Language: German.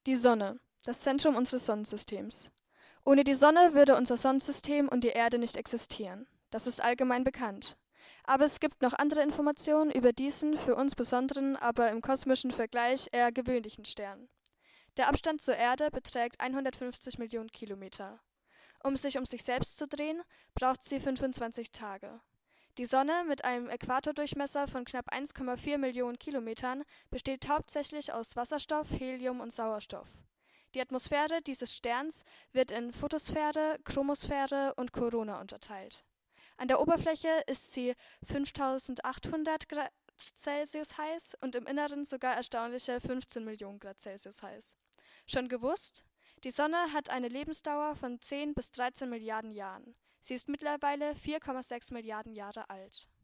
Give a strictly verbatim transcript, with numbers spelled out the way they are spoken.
Die Sonne, das Zentrum unseres Sonnensystems. Ohne die Sonne würde unser Sonnensystem und die Erde nicht existieren. Das ist allgemein bekannt. Aber es gibt noch andere Informationen über diesen für uns besonderen, aber im kosmischen Vergleich eher gewöhnlichen Stern. Der Abstand zur Erde beträgt hundertfünfzig Millionen Kilometer. Um sich um sich selbst zu drehen, braucht sie fünfundzwanzig Tage. Die Sonne mit einem Äquatordurchmesser von knapp eins Komma vier Millionen Kilometern besteht hauptsächlich aus Wasserstoff, Helium und Sauerstoff. Die Atmosphäre dieses Sterns wird in Photosphäre, Chromosphäre und Korona unterteilt. An der Oberfläche ist sie fünftausendachthundert Grad Celsius heiß und im Inneren sogar erstaunliche fünfzehn Millionen Grad Celsius heiß. Schon gewusst? Die Sonne hat eine Lebensdauer von zehn bis dreizehn Milliarden Jahren. Sie ist mittlerweile vier Komma sechs Milliarden Jahre alt.